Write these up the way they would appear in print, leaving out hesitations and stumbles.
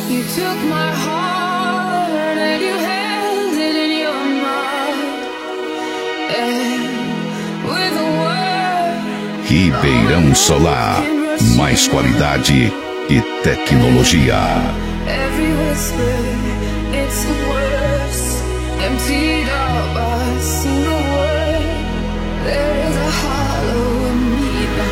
You took my heart and you held it in your mouth. And with a word, Ribeirão Solar, mais qualidade e tecnologia. every whisper, it's the worst. Emptied out by a single word. There is a hollow in me.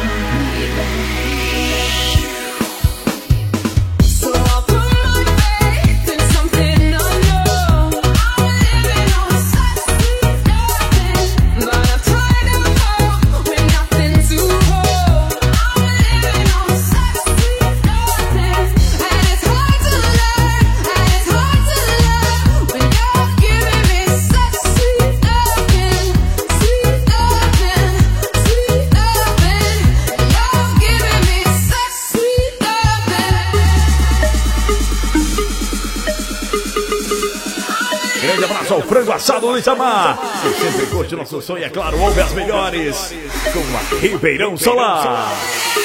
So I'll put my faith in something unknown. I'm living on such sweet nothing, but I've tried to hope with nothing to hold. I'm living on such sweet nothing, and it's hard to learn, and it's hard to love when you're giving me such sweet nothing, sweet nothing, sweet nothing. You're giving me such sweet nothing. Grande abraço ao frango assado Luiz Amar. Você sempre curte nosso som e, é claro, ouve as melhores com a Ribeirão Solar.